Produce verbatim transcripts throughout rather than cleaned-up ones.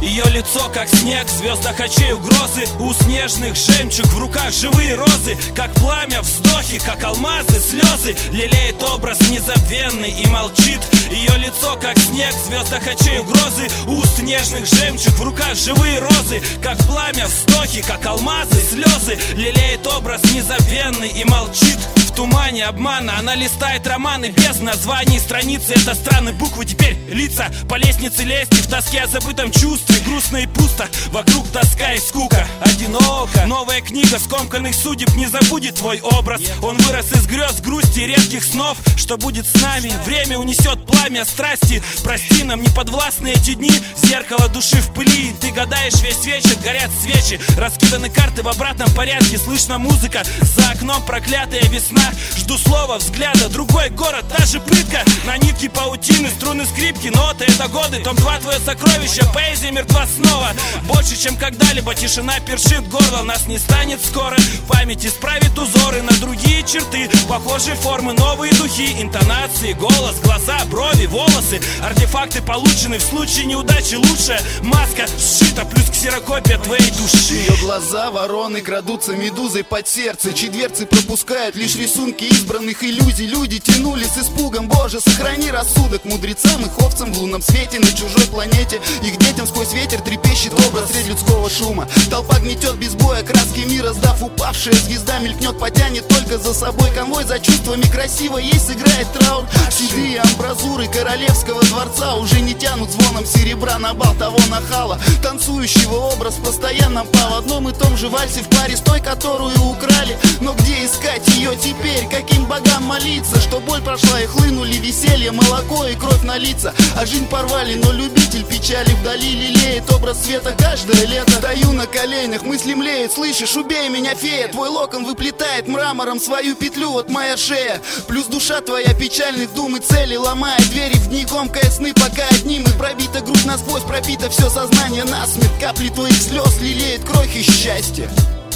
Ее лицо как снег, в звездах очей угрозы, уст нежных жемчуг, в руках живые розы, как пламя, вздохи, как алмазы, слезы, лелеет образ незабвенный и молчит. Ее лицо как снег, в звездах очей угрозы, уст нежных жемчуг, в руках живые розы, как пламя, вздохи, как алмазы, слезы, лелеет образ незабвенный и молчит. В тумане обмана она листает романы без названий, страницы — это странные буквы, теперь лица по лестнице лезть в тоске о забытом чувстве. Грустно и пусто, вокруг тоска и скука. Одиноко, новая книга скомканных судеб не забудет твой образ. Он вырос из грез, грусти и редких снов. Что будет с нами? Время унесет пламя страсти. Прости, нам не подвластны эти дни. Зеркало души в пыли, ты гадаешь весь вечер, горят свечи, раскиданы карты в обратном порядке. Слышна музыка, за окном проклятая весна. Жду слова, взгляда, другой город, та же пытка. На нитке паутины, струны скрипки, ноты — это годы. Том два — твое сокровище, поэзия мертва снова. Больше, чем когда-либо, тишина першит горло. Нас не станет скоро, память исправит узоры на другие черты, похожие формы, новые духи, интонации, голос, глаза, брови, волосы. Артефакты получены в случае неудачи. Лучшая маска сшита, плюс ксерокопия твоей души. Ее глаза вороны крадутся медузой под сердце, чьи дверцы пропускают лишь рисунки избранных иллюзий. Люди тянули с испугом: Боже, сохрани рассудок. Мудрецам и овцам в лунном свете на чужой планете, их детям сквозь ветер трепещет образ средь людского шума. Толпа гнетет без боя краски мира, сдав упавшая звезда мелькнет, потянет только за собой конвой. За чувствами красиво ей сыграет траур. Седые амбразуры королевского дворца уже не тянут звоном серебра на бал того нахала, танцующего образ в постоянном по в одном и том же вальсе в паре с той, которую украли. Но где искать ее теперь? Каким богам молиться? Что боль прошла и хлынули веселье, молоко и кровь на лица. А жизнь порвали, но любитель печали вдали лелеет образ света каждое лето. Стою на коленях, мысли млеют, слышишь? Убей меня, фея. Твой локон выплетает мрамором свою петлю, вот моя шея. Плюс душа твоя печальных дум и целей ломает двери в дни, комкая сны, пока одним. И пробита грудь насквозь, пропита все сознание насмерть. Капли твоих слез лелеет крохи счастья.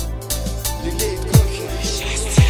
Лелеет крохи счастья.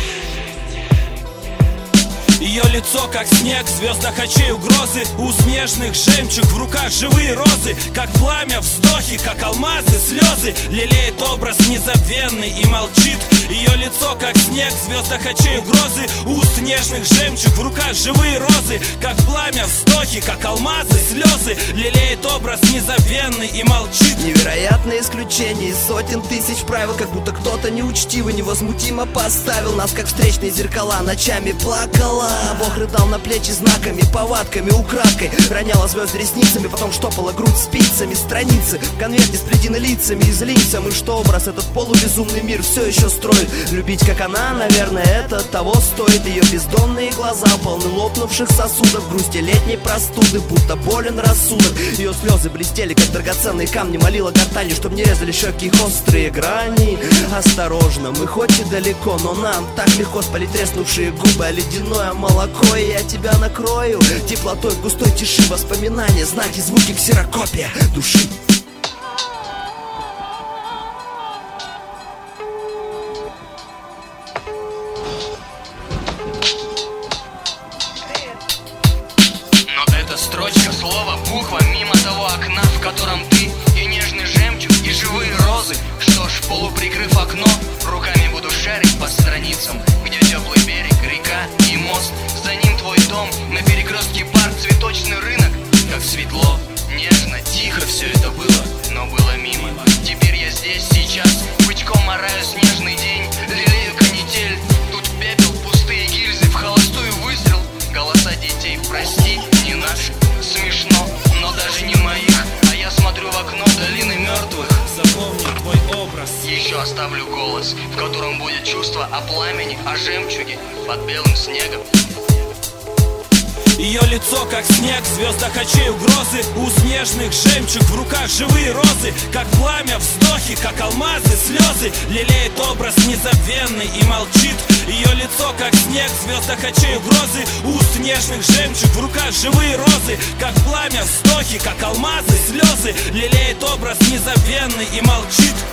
Ее лицо как снег, в звездах очей угрозы, уст нежных жемчуг, в руках живые розы, как пламя, вздохи, как алмазы, слезы, лелеет образ незабвенный и молчит. Ее лицо как снег, в звездах очей угрозы, уст нежных жемчуг, в руках живые розы, как пламя, вздохи, как алмазы, слезы, лелеет образ незабвенный и молчит. Невероятное исключение из сотен тысяч правил, как будто кто-то неучтиво, невозмутимо поставил нас, как встречные зеркала, ночами плакала. Бог рыдал на плечи знаками, повадками, украдкой, роняла звезды ресницами, потом штопала грудь спицами. Страницы в конверте сплетены лицами, и злимся мы, что образ этот полубезумный мир все еще строит. Любить, как она, наверное, это того стоит. Ее бездонные глаза полны лопнувших сосудов, грусти летней простуды, будто болен рассудок. Ее слезы блестели, как драгоценные камни, молила гортанью, чтоб не резали щеки их острые грани. Осторожно, мы хоть и далеко, но нам так легко спалить треснувшие губы, а ледяное молоко, и я тебя накрою теплотой в густой тиши, воспоминания, знаки, звуки, ксерокопия души. Но эта строчка, слово, буква мимо того окна, в котором ты и нежный жемчуг, и живые розы. Что ж, полуприкрыв окно, руками буду шарить по страницам, где теплый берег, река и мост. За ним твой дом, на перекрестке парк, цветочный рынок. Как светло, нежно, тихо все это было, но было мимо. Теперь я здесь, сейчас, бычком ораю снежный день, лелею канитель. Тут пепел, пустые гильзы, в холостую выстрел. Голоса детей, прости, не наши. Смешно, но даже не моих. А я смотрю в окно долины мертвых. Запомни твой образ. Еще оставлю голос, в котором будет чувство о пламени, о жемчуге под белым снегом. Ее лицо как снег, в звездах очей угрозы, уст нежных жемчуг, в руках живые розы, как пламя, вздохи, как алмазы, слезы, лелеет образ незабвенный и молчит. Ее лицо как снег, в звездах очей угрозы, уст нежных жемчуг, в руках живые розы, как пламя, вздохи, как алмазы, слезы, лелеет образ незабвенный и молчит.